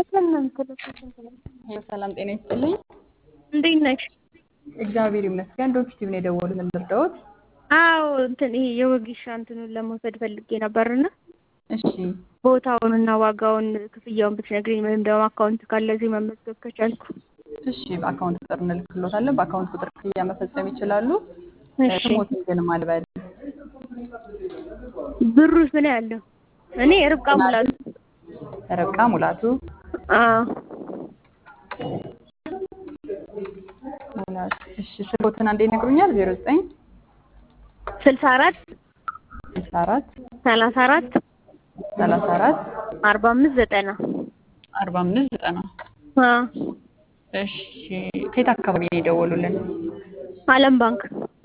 ሰላም ጤና ይስጥልኝ። እንዴት ነሽ? እግዚአብሔር ይመስገን። ዶክቲቭ ነው የደወሉት ልርዳዎት? አዎ እንትን ይሄ የወጌሻ እንትኑን ለመውሰድ ፈልጌ ነበርና እሺ ቦታውንና ዋጋውን ክፍያውን ብትነግሪኝ ወይም ደግሞ አካውንት ካለ እዚህ መመዝገብ ከቻልኩ። እሺ በአካውንት ቁጥር እንልክሎታለን። በአካውንት ቁጥር ክፍያ መፈጸም ይችላሉ። እሺ ስሞትን ግን ማልበል ብሩስ ምን ያለው? እኔ ርብቃ ሙላቱ። ርብቃ ሙላቱ አዎ ሙላቱ። እሺ ስልኮትን አንዴ ይነግሩኛል? 09 64 64 34 34 45 90 45 90 አዎ እሺ ከየት አካባቢ ነው የደወሉልን? ዓለም ባንክ።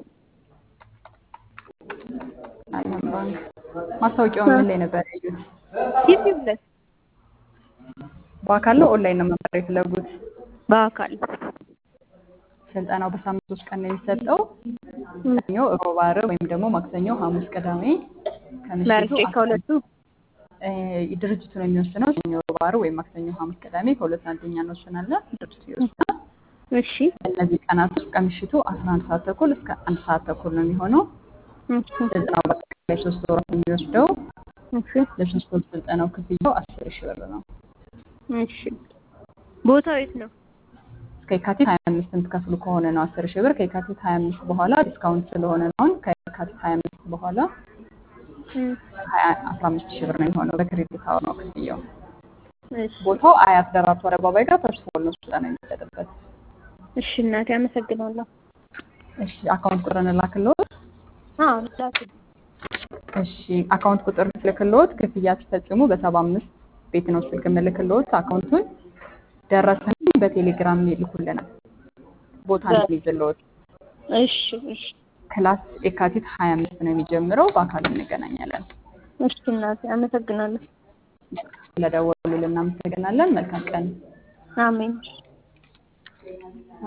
ዓለም ባንክ። ማስታወቂያውን ምን ላይ ነበር ያዩት? ዩቲዩብ ላይ። በአካል ነው ኦንላይን ነው መማር የፈለጉት? በአካል። ስልጠናው በሳምንት 3 ቀን ነው የሚሰጠው። ሰኞ፣ ሮብ፣ ዓርብ ወይም ደግሞ ማክሰኞ፣ ሐሙስ፣ ቅዳሜ ከምሽቱ መርጬ ከሁለቱ ድርጅቱ ነው የሚወስነው። ሰኞ፣ ሮብ፣ ዓርብ ወይም ማክሰኞ፣ ሐሙስ፣ ቅዳሜ ከሁለት አንደኛ እንወስናለን። ድርጅቱ ይወስናል። እሺ እነዚህ ቀናት ውስጥ ከምሽቱ 11 ሰዓት ተኩል እስከ 1 ሰዓት ተኩል ነው የሚሆነው። ስልጠናው በአጠቃላይ 3 ወራት ነው የሚወስደው። እሺ ለ3 ወር ስልጠናው ክፍያው 10,000 ብር ነው። እሺ ቦታው የት ነው? እስከ የካቲት 25 የምትከፍሉ ከሆነ ነው 10,000 ብር። ከየካቲት 25 በኋላ ዲስካውንት ስለሆነ ነው። አሁን ከየካቲት 25 በኋላ 15,000 ብር ነው የሚሆነው። በክሬዲት አወር ነው ክፍያው። እሺ ቦታው አያት ደራርቱ አደባባይ ጋር ተስፎል ነው ስልጠና የሚሰጥበት። እሺ እናቴ አመሰግናለሁ። እሺ አካውንት ቁጥር እንላክልዎት? አዎ ላክ። እሺ አካውንት ቁጥር ልክልዎት። ክፍያ ሲፈጽሙ በ75 ቤት ነው ስልክ ምልክልዎት። አካውንቱን ደረሰኝ በቴሌግራም ይልኩልናል። ቦታ እንይዝልዎት። እሺ እሺ ክላስ የካቲት 25 ነው የሚጀምረው። በአካል እንገናኛለን። እሺ እናቴ አመሰግናለሁ። ስለደወሉልን እናመሰግናለን። መልካም ቀን። አሜን።